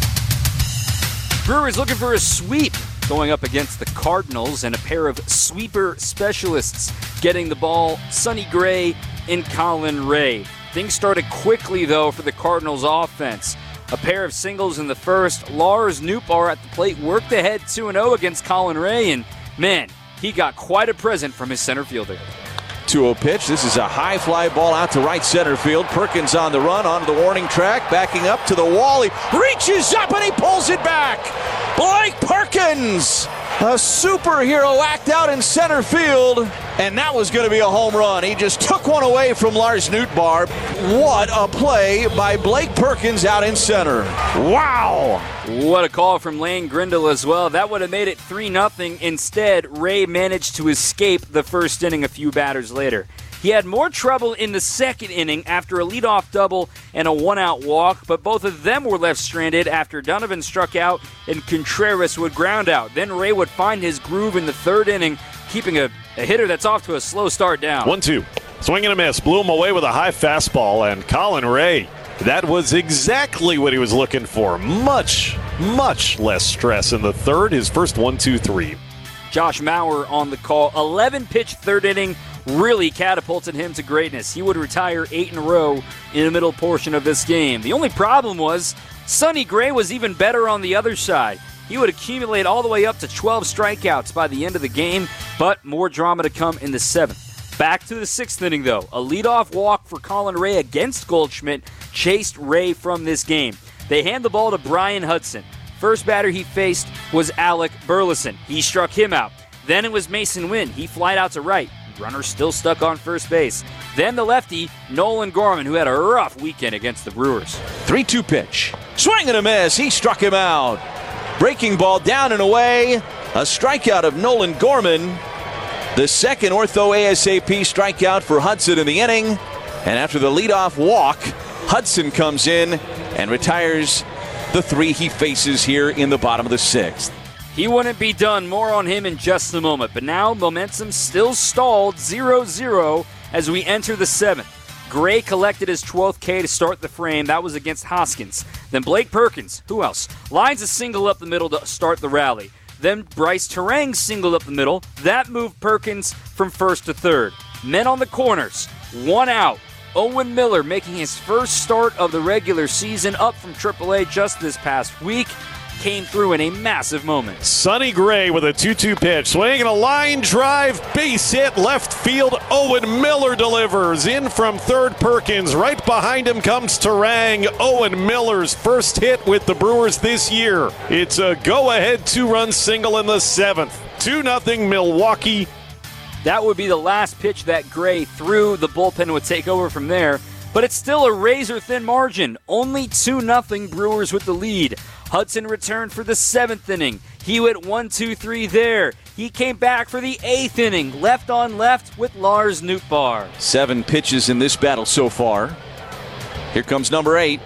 Brewers looking for a sweep going up against the Cardinals, and a pair of sweeper specialists getting the ball, Sonny Gray and Colin Ray. Things started quickly, though, for the Cardinals offense. A pair of singles in the first. Lars Nootbaar at the plate worked ahead two and oh against Colin Ray, and man, he got quite a present from his center fielder. two oh pitch. This is a high fly ball out to right center field. Perkins on the run, onto the warning track, backing up to the wall. He reaches up and he pulls it back. Blake Perkins, a superhero act out in center field, and that was going to be a home run. He just took one away from Lars Nootbaar. What a play by Blake Perkins out in center. Wow. What a call from Lane Grindle as well. That would have made it three nothing. Instead, Ray managed to escape the first inning a few batters later. He had more trouble in the second inning after a leadoff double and a one-out walk, but both of them were left stranded after Donovan struck out and Contreras would ground out. Then Ray would find his groove in the third inning, keeping a, a hitter that's off to a slow start down. one two. Swing and a miss. Blew him away with a high fastball, and Colin Ray, that was exactly what he was looking for. Much much less stress in the third. His first one, two, three. Josh Mauer on the call. eleven-pitch third inning really catapulted him to greatness. He would retire eight in a row in the middle portion of this game. The only problem was Sonny Gray was even better on the other side. He would accumulate all the way up to twelve strikeouts by the end of the game, but more drama to come in the seventh. Back to the sixth inning, though. A leadoff walk for Colin Ray against Goldschmidt chased Ray from this game. They hand the ball to Brian Hudson. First batter he faced was Alec Burleson. He struck him out. Then it was Mason Wynn. He flied out to right. Runner still stuck on first base. Then the lefty, Nolan Gorman, who had a rough weekend against the Brewers. three two pitch. Swing and a miss. He struck him out. Breaking ball down and away. A strikeout of Nolan Gorman. The second ortho ASAP strikeout for Hudson in the inning. And after the leadoff walk, Hudson comes in and retires the three he faces here in the bottom of the sixth. He wouldn't be done. More on him in just a moment. But now momentum still stalled zero zero as we enter the seventh. Gray collected his twelfth K to start the frame. That was against Hoskins. Then Blake Perkins, who else? Lines a single up the middle to start the rally. Then Bryce Terang singled up the middle. That moved Perkins from first to third. Men on the corners. One out. Owen Miller making his first start of the regular season up from triple A just this past week. Came through in a massive moment. Sonny Gray with a two two pitch. Swing and a line drive. Base hit left field. Owen Miller delivers. In from third, Perkins. Right behind him comes Terang. Owen Miller's first hit with the Brewers this year. It's a go-ahead two-run single in the seventh. two nothing Milwaukee. That would be the last pitch that Gray threw. The bullpen would take over from there. But it's still a razor-thin margin. Only two nothing Brewers with the lead. Hudson returned for the seventh inning. He went one two three there. He came back for the eighth inning, left on left with Lars Nootbaar. Seven pitches in this battle so far. Here comes number eight.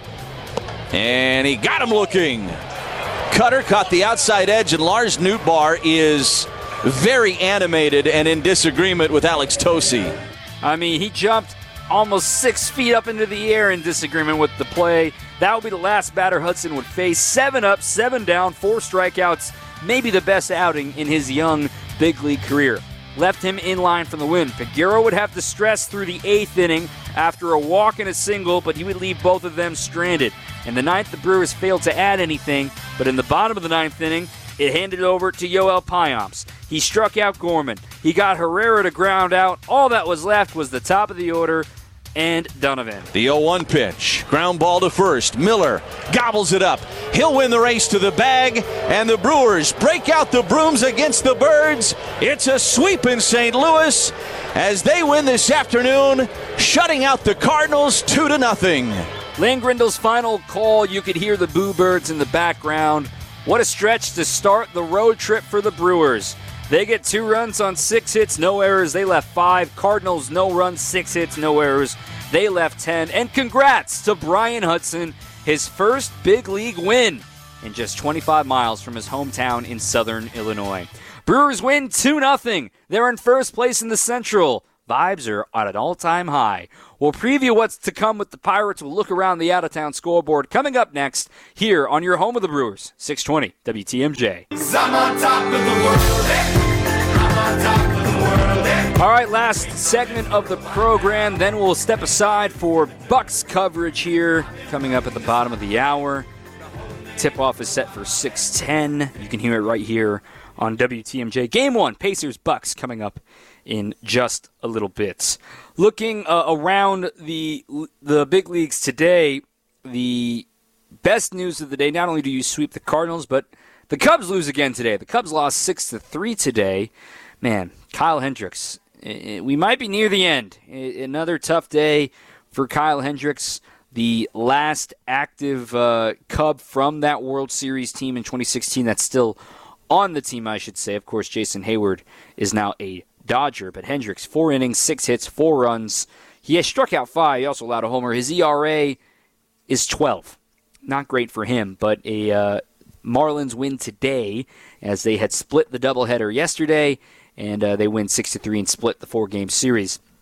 And he got him looking. Cutter caught the outside edge, and Lars Nootbaar is very animated and in disagreement with Alex Tosi. I mean, he jumped almost six feet up into the air in disagreement with the play. That would be the last batter Hudson would face. Seven up, seven down, four strikeouts. Maybe the best outing in his young big league career. Left him in line for the win. Figueroa would have to stress through the eighth inning after a walk and a single, but he would leave both of them stranded. In the ninth, the Brewers failed to add anything, but in the bottom of the ninth inning, it handed over to Yoel Payamps. He struck out Gorman. He got Herrera to ground out. All that was left was the top of the order and Donovan. The oh one pitch. Ground ball to first. Miller gobbles it up. He'll win the race to the bag, and the Brewers break out the brooms against the Birds. It's a sweep in Saint Louis as they win this afternoon, shutting out the Cardinals two to nothing. Lane Grindel's final call, you could hear the Boo Birds in the background. What a stretch to start the road trip for the Brewers. They get two runs on six hits, no errors. They left five. Cardinals, no runs, six hits, no errors. They left ten. And congrats to Brian Hudson, his first big league win in just twenty-five miles from his hometown in southern Illinois. Brewers win two nothing. They're in first place in the Central. Vibes are at an all-time high. We'll preview what's to come with the Pirates. We'll look around the out-of-town scoreboard coming up next here on your home of the Brewers, six twenty W T M J. I'm on top of the world, eh? I'm on top of the world, eh? All right, last segment of the program. Then we'll step aside for Bucks coverage here coming up at the bottom of the hour. Tip-off is set for six ten. You can hear it right here on W T M J. Game one, Pacers-Bucks coming up in just a little bit. Looking uh, around the the big leagues today, the best news of the day, not only do you sweep the Cardinals, but the Cubs lose again today. The Cubs lost six to three today. Man, Kyle Hendricks, we might be near the end. Another tough day for Kyle Hendricks, the last active uh, Cub from that World Series team in twenty sixteen that's still on the team, I should say. Of course, Jason Hayward is now a Dodger, but Hendricks, four innings, six hits, four runs. He has struck out five. He also allowed a homer. His E R A is twelve. Not great for him, but a uh, Marlins win today as they had split the doubleheader yesterday, and uh, they win six to three and split the four-game series.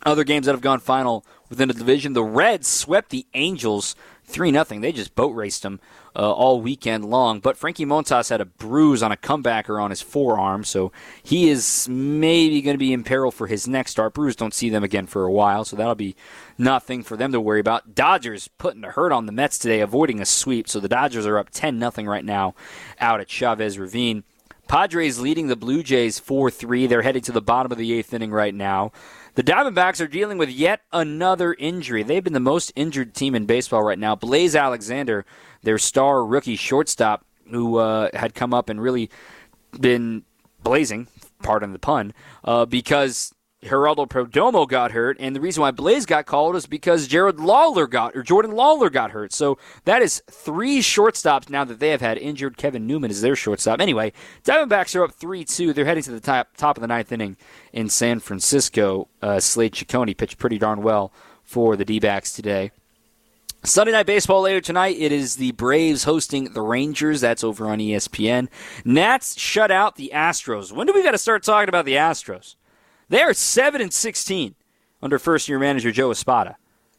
Other games that have gone final within the division, the Reds swept the Angels three nothing. They just boat raced them uh, all weekend long. But Frankie Montas had a bruise on a comebacker on his forearm, so he is maybe going to be in peril for his next start. Brewers don't see them again for a while, so that'll be nothing for them to worry about. Dodgers putting the hurt on the Mets today, avoiding a sweep, so the Dodgers are up ten nothing right now out at Chavez Ravine. Padres leading the Blue Jays four three. They're headed to the bottom of the eighth inning right now. The Diamondbacks are dealing with yet another injury. They've been the most injured team in baseball right now. Blaze Alexander, their star rookie shortstop, who uh, had come up and really been blazing, pardon the pun, uh, because Geraldo Perdomo got hurt, and the reason why Blaze got called is because Jared Lawler got, or Jordan Lawler got hurt. So that is three shortstops now that they have had injured. Kevin Newman is their shortstop. Anyway, Diamondbacks are up three two. They're heading to the top, top of the ninth inning in San Francisco. Uh, Slade Ciccone pitched pretty darn well for the D-backs today. Sunday Night Baseball later tonight, it is the Braves hosting the Rangers. That's over on E S P N. Nats shut out the Astros. When do we got to start talking about the Astros? They are seven and sixteen under first-year manager Joe Espada.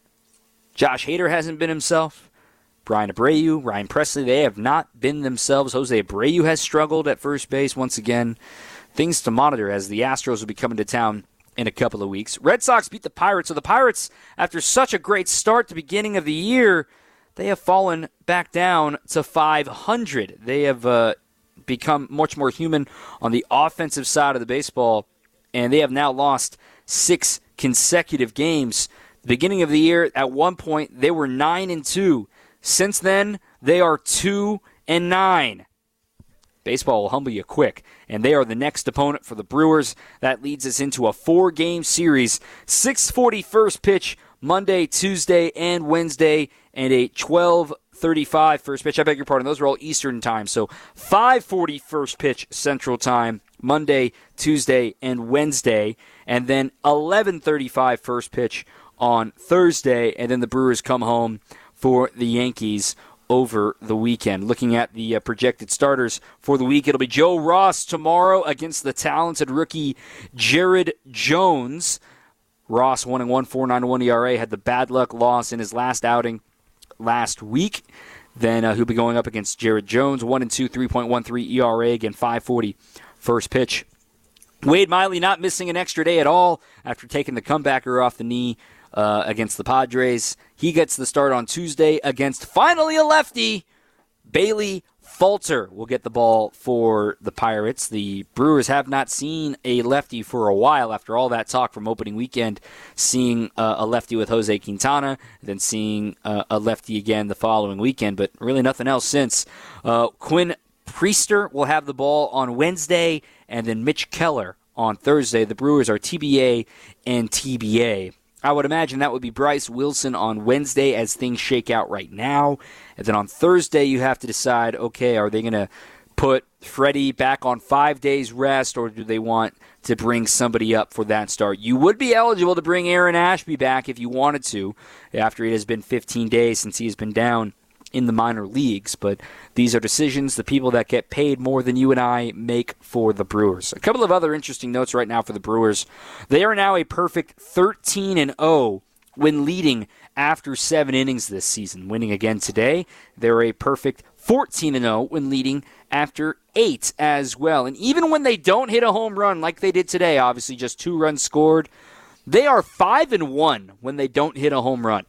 Josh Hader hasn't been himself. Brian Abreu, Ryan Presley, they have not been themselves. Jose Abreu has struggled at first base once again. Things to monitor as the Astros will be coming to town in a couple of weeks. Red Sox beat the Pirates. So the Pirates, after such a great start at the beginning of the year, they have fallen back down to five hundred. They have uh, become much more human on the offensive side of the baseball, and they have now lost six consecutive games. The beginning of the year, at one point, they were nine and two. Since then, they are two and nine. Baseball will humble you quick, and they are the next opponent for the Brewers. That leads us into a four-game series. six forty first pitch Monday, Tuesday, and Wednesday, and a twelve thirty-five first pitch. I beg your pardon, those are all Eastern time. So five forty first pitch Central time, Monday, Tuesday, and Wednesday, and then eleven thirty-five first pitch on Thursday, and then the Brewers come home for the Yankees over the weekend. Looking at the uh, projected starters for the week, it'll be Joe Ross tomorrow against the talented rookie Jared Jones. Ross, one and one, four point nine one E R A, had the bad luck loss in his last outing last week. Then uh, he'll be going up against Jared Jones, one and two, three point one three E R A, again five forty first pitch. Wade Miley not missing an extra day at all after taking the comebacker off the knee uh, against the Padres. He gets the start on Tuesday against finally a lefty, Bailey Falter will get the ball for the Pirates. The Brewers have not seen a lefty for a while after all that talk from opening weekend, seeing uh, a lefty with Jose Quintana, then seeing uh, a lefty again the following weekend, but really nothing else since. Uh, Quinn Priester will have the ball on Wednesday, and then Mitch Keller on Thursday. The Brewers are T B A and T B A. I would imagine that would be Bryce Wilson on Wednesday as things shake out right now. And then on Thursday, you have to decide, okay, are they going to put Freddie back on five days rest, or do they want to bring somebody up for that start? You would be eligible to bring Aaron Ashby back if you wanted to, after it has been fifteen days since he has been down in the minor leagues, but these are decisions the people that get paid more than you and I make for the Brewers. A couple of other interesting notes right now for the Brewers. They are now a perfect thirteen and oh when leading after seven innings this season. Winning again today, they're a perfect fourteen and oh when leading after eight as well. And even when they don't hit a home run like they did today, obviously just two runs scored, they are five and one when they don't hit a home run.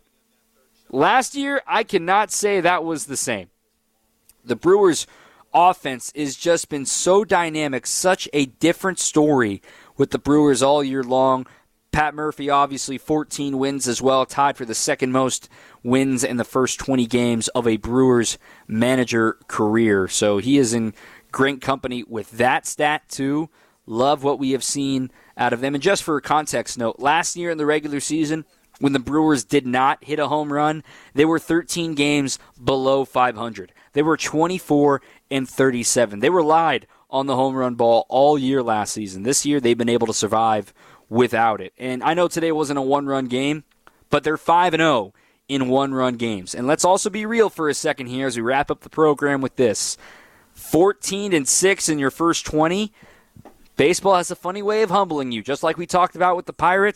Last year, I cannot say that was the same. The Brewers' offense has just been so dynamic, such a different story with the Brewers all year long. Pat Murphy, obviously, fourteen wins as well, tied for the second most wins in the first twenty games of a Brewers manager career. So he is in great company with that stat, too. Love what we have seen out of them. And just for a context note, last year in the regular season, when the Brewers did not hit a home run, they were thirteen games below five hundred. They were twenty-four and thirty-seven. They relied on the home run ball all year last season. This year, they've been able to survive without it. And I know today wasn't a one-run game, but they're five and oh in one-run games. And let's also be real for a second here as we wrap up the program with this. fourteen and six in your first twenty. Baseball has a funny way of humbling you, just like we talked about with the Pirates.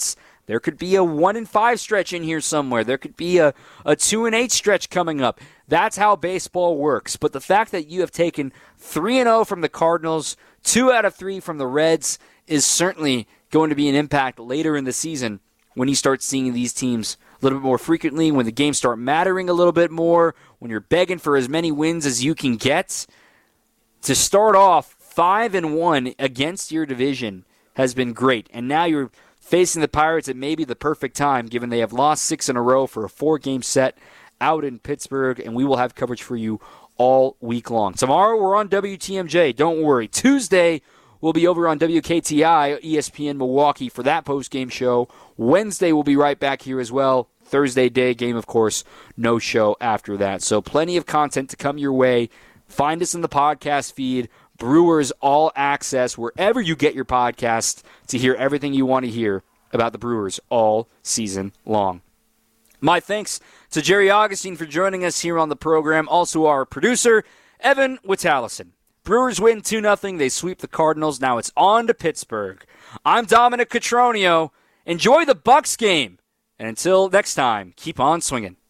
There could be a one and five stretch in here somewhere. There could be a, a two and eight stretch coming up. That's how baseball works. But the fact that you have taken three and oh from the Cardinals, two out of three from the Reds, is certainly going to be an impact later in the season when you start seeing these teams a little bit more frequently, when the games start mattering a little bit more, when you're begging for as many wins as you can get. To start off five and one against your division has been great. And now you're facing the Pirates at maybe the perfect time, given they have lost six in a row for a four-game set out in Pittsburgh, and we will have coverage for you all week long. Tomorrow we're on W T M J. Don't worry. Tuesday we'll be over on W K T I, E S P N Milwaukee for that post-game show. Wednesday we'll be right back here as well. Thursday day game, of course, no show after that. So plenty of content to come your way. Find us in the podcast feed. Brewers All Access, wherever you get your podcast, to hear everything you want to hear about the Brewers all season long. My thanks to Jerry Augustine for joining us here on the program. Also our producer, Evan Witalison. Brewers win two nothing. They sweep the Cardinals. Now it's on to Pittsburgh. I'm Dominic Cotroneo. Enjoy the Bucks game. And until next time, keep on swinging.